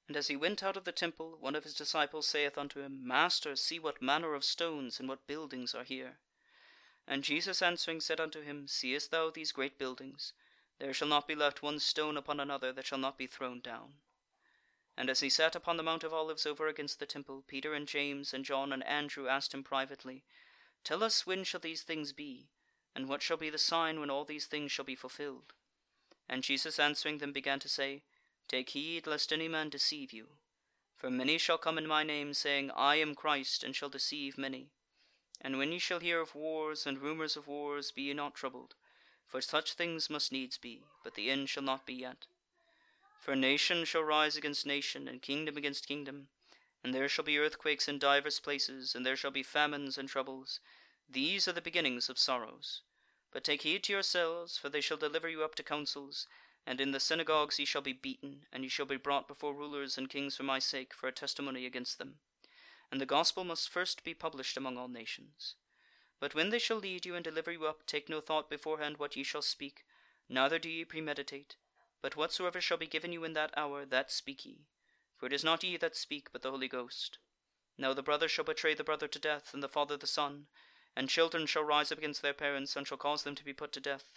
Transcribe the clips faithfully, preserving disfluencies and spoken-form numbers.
And as he went out of the temple, one of his disciples saith unto him, Master, see what manner of stones and what buildings are here. And Jesus answering said unto him, Seest thou these great buildings? There shall not be left one stone upon another that shall not be thrown down. And as he sat upon the Mount of Olives over against the temple, Peter and James and John and Andrew asked him privately, Tell us, when shall these things be? And what shall be the sign when all these things shall be fulfilled? And Jesus answering them began to say, Take heed lest any man deceive you. For many shall come in my name, saying, I am Christ, and shall deceive many. And when ye shall hear of wars and rumours of wars, be ye not troubled. For such things must needs be, but the end shall not be yet. For nation shall rise against nation, and kingdom against kingdom. And there shall be earthquakes in divers places, and there shall be famines and troubles. These are the beginnings of sorrows. But take heed to yourselves, for they shall deliver you up to councils, and in the synagogues ye shall be beaten, and ye shall be brought before rulers and kings for my sake, for a testimony against them. And the gospel must first be published among all nations. But when they shall lead you and deliver you up, take no thought beforehand what ye shall speak, neither do ye premeditate. But whatsoever shall be given you in that hour, that speak ye. For it is not ye that speak, but the Holy Ghost. Now the brother shall betray the brother to death, and the father the son. And children shall rise up against their parents, and shall cause them to be put to death.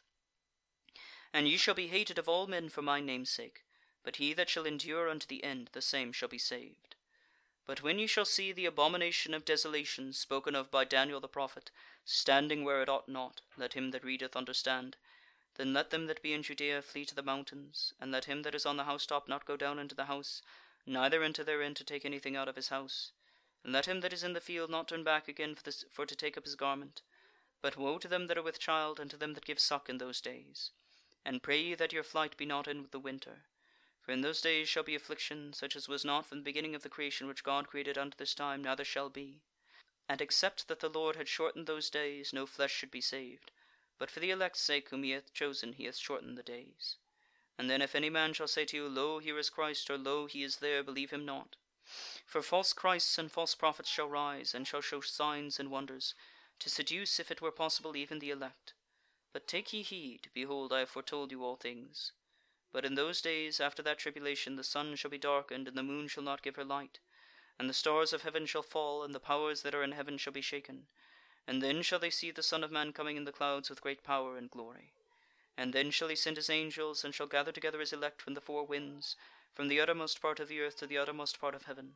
And ye shall be hated of all men for my name's sake. But he that shall endure unto the end, the same shall be saved. But when ye shall see the abomination of desolation spoken of by Daniel the prophet, standing where it ought not, let him that readeth understand. Then let them that be in Judea flee to the mountains, and let him that is on the housetop not go down into the house, neither into therein to take anything out of his house. And let him that is in the field not turn back again for, this, for to take up his garment. But woe to them that are with child, and to them that give suck in those days. And pray ye that your flight be not in with the winter. For in those days shall be affliction, such as was not from the beginning of the creation which God created unto this time, neither shall be. And except that the Lord had shortened those days, no flesh should be saved. But for the elect's sake whom he hath chosen, he hath shortened the days. And then if any man shall say to you, Lo, here is Christ, or Lo, he is there, believe him not. For false Christs and false prophets shall rise, and shall show signs and wonders, to seduce, if it were possible, even the elect. But take ye heed, behold, I have foretold you all things. But in those days, after that tribulation, the sun shall be darkened, and the moon shall not give her light, and the stars of heaven shall fall, and the powers that are in heaven shall be shaken. And then shall they see the Son of Man coming in the clouds with great power and glory. And then shall he send his angels, and shall gather together his elect from the four winds, from the uttermost part of the earth to the uttermost part of heaven.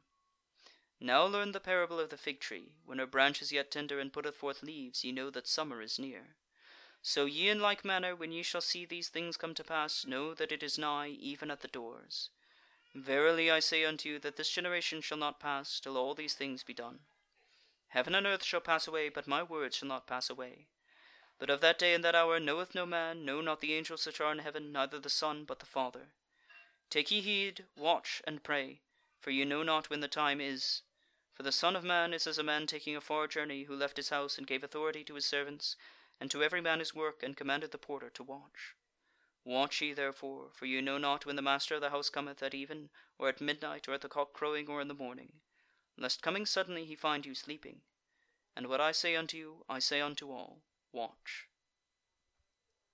Now learn the parable of the fig tree. When her branch is yet tender, and putteth forth leaves, ye know that summer is near. So ye in like manner, when ye shall see these things come to pass, know that it is nigh, even at the doors. Verily I say unto you, that this generation shall not pass, till all these things be done. Heaven and earth shall pass away, but my words shall not pass away. But of that day and that hour knoweth no man, no, not the angels which are in heaven, neither the Son, but the Father. Take ye heed, watch, and pray, for ye know not when the time is. For the Son of Man is as a man taking a far journey, who left his house, and gave authority to his servants, and to every man his work, and commanded the porter to watch. Watch ye therefore, for ye know not when the master of the house cometh, at even, or at midnight, or at the cock crowing, or in the morning, lest coming suddenly he find you sleeping. And what I say unto you, I say unto all, watch.